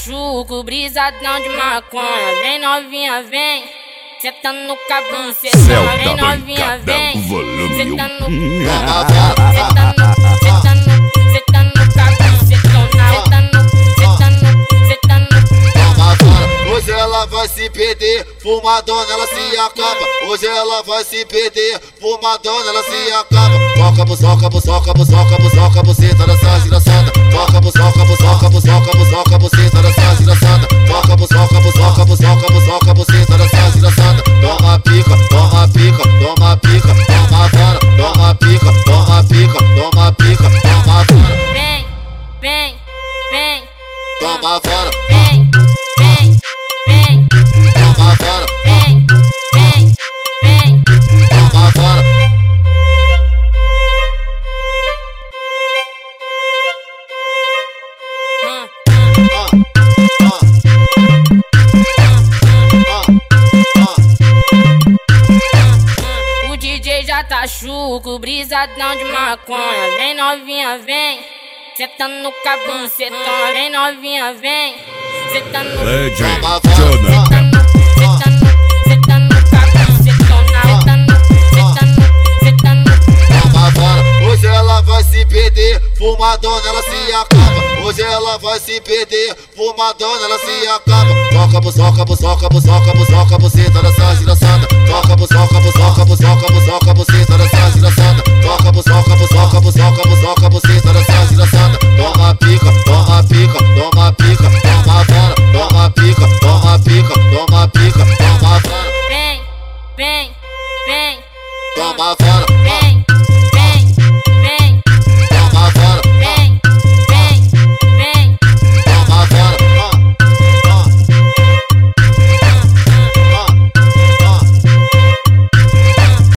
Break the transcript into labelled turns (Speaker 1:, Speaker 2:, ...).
Speaker 1: chuco, brisadão de maconha. Vem novinha, vem, sentando no cabum, cetão. Vem novinha, vem, sentando no cabum, sentando no cabum, cetão.
Speaker 2: Hoje ela vai se perder, fumadona ela se acaba. Hoje ela vai se perder, fumadona ela se acaba. Toca, buzoca, buzoca, buzoca, buzoca, buceta dessa giraçada. Toca, buzoca, buzoca, buzoca, buzoca, buceta dessa giraçada. Toca, buzoca, buzoca, buzoca, buzoca, buceta dessa giraçada. Toma pica, toma pica, toma pica, toma vara. Toma pica, toma pica, toma pica, toma vara.
Speaker 1: Vem, vem, vem,
Speaker 2: toma vara.
Speaker 1: Vem, vem, vem,
Speaker 2: toma vara.
Speaker 1: Vem, vem, vem,
Speaker 2: toma vara.
Speaker 1: O DJ já tá chuco, brisadão de maconha. Vem novinha, vem, sentando no cabum, cetão. Vem novinha, vem, sentando no
Speaker 3: Legend
Speaker 2: Jonathan.
Speaker 1: sentando no cabum, cetão.
Speaker 2: Toma vara. Hoje ela vai se perder, fumadona ela se acaba. Hoje ela vai se perder, fumadona ela se acaba. Toca, buzoca, buzoca, buzoca, buzoca, buceta dessa giraçada. Toca, buzoca, buzoca, buzoca, buzoca, buceta dessa giraçada. Toca, buzoca, buzoca, buzoca, buzoca, buceta dessa giraçada. Toma pica, toma pica, toma pica, toma vara. Toma pica, toma pica, toma pica, toma vara.
Speaker 1: Vem, vem, vem,
Speaker 2: Toma vara.